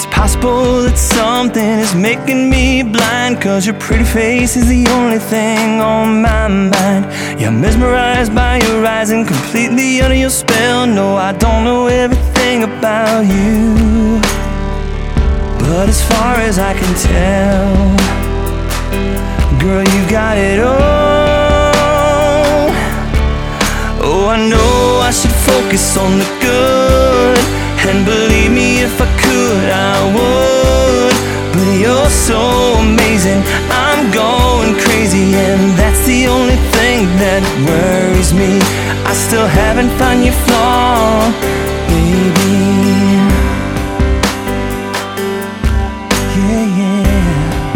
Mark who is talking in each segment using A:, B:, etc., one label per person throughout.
A: It's possible that something is making me blind, 'cause your pretty face is the only thing on my mind. Yeah, I'm mesmerized by your eyes and completely under your spell. No, I don't know everything about you, but as far as I can tell, girl, you got it all. Oh, I know I should focus on the good, and believe me, if I could, I would. But you're so amazing, I'm going crazy, and that's the only thing that worries me. I still haven't found your flaw, baby. Yeah, yeah.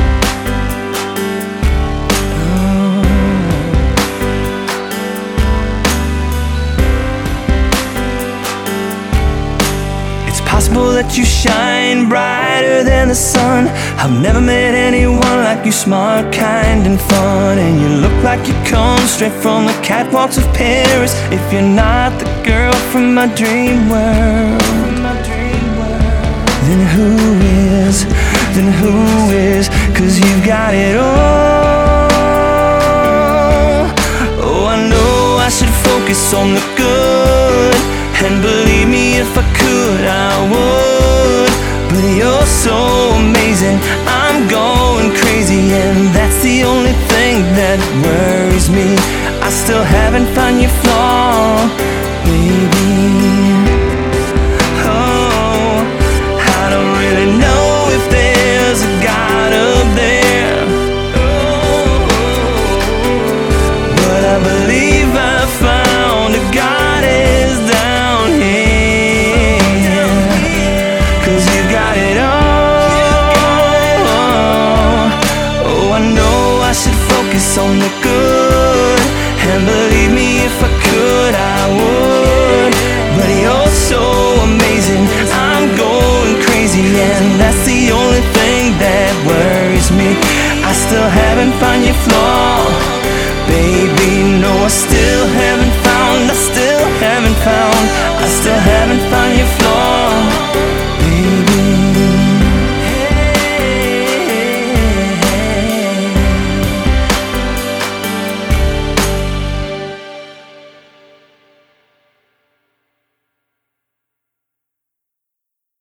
A: Possible that you shine brighter than the sun. I've never met anyone like you, smart, kind, and fun. And you look like you come straight from the catwalks of Paris. If you're not the girl from my dream world, then who is? Then who is? 'Cause you've got it all. Oh, I know I should focus on the good, and believe me, if I could, I would. But you're so amazing, I'm going crazy, and that's the only thing that worries me. I still haven't found your flaw, baby. Oh, I don't really know if there's a God up there, but I believe I found a God is down here. 'Cause you got it all. Oh, I know I should focus on the good, and believe me, if I could, I would. But you're so amazing, I'm going crazy, and that's the only thing that worries me. I still haven't found your flaw.